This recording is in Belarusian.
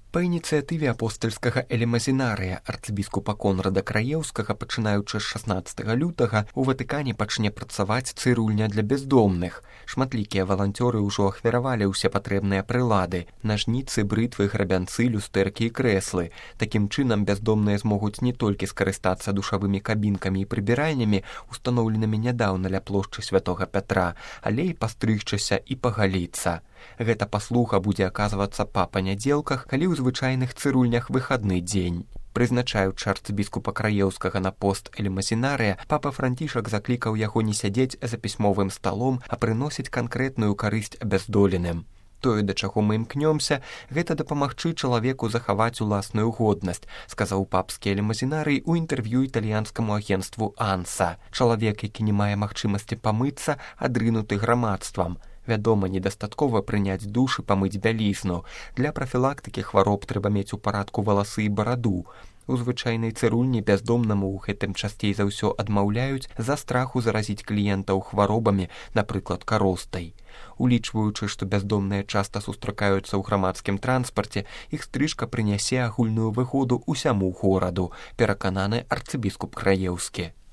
Па ініцыятыве апостальскага элемазінарыя арцыбіскупа Конрада Краеўскага, пачынаючы з 16 лютага, у Ватыкане пачне працаваць цырульня для бяздомных. Шматлікія валанцёры ўжо ахвяравалі ўсе патрэбныя прылады: нажніцы, брытвы, грабянцы, люстэркі і крэслы. Такім чынам бяздомныя змогуць не толькі скарыстацца душавымі кабінкамі і прыбіральнямі, устаноўленымі нядаўна ля плошчы Святога Пятра, але і пастрыгчыся і пагаліцца. Гэта паслуга будзе аказвацца па панядзелках, калі ў звычайных цырульнях выхадны дзень. Прызначаючы арцыбіскупа Краеўскага на пост элемазінарыя, папа Францішак заклікаў яго не сядзець за пісьмовым сталом, а прыносіць канкрэтную карысць абяздоленым. Тое, да чаго мы імкнёмся, гэта дапамагчы чалавеку захаваць уласную годнасць, сказаў папскі элемазінарый у інтэрв'ю італьянскаму агенцтву «Анса». Чалавек, які не мае магчымасці памыцца, адрынуты грамадствам. Вядома, недастаткова прыняць душ і памыць бялізну. Для прафілактыкі хвароб трэба мець у парадку валасы і бараду. У звычайнай цырульні бяздомнаму ў гэтым часцей за ўсё адмаўляюць з-за страху заразіць кліентаў хваробамі, напрыклад, каростай. Улічваючы, што бяздомныя часта сустракаюцца ў грамадскім транспарце, іх стрыжка прынясе агульную выгоду ўсяму гораду, перакананы арцыбіскуп Краеўскі.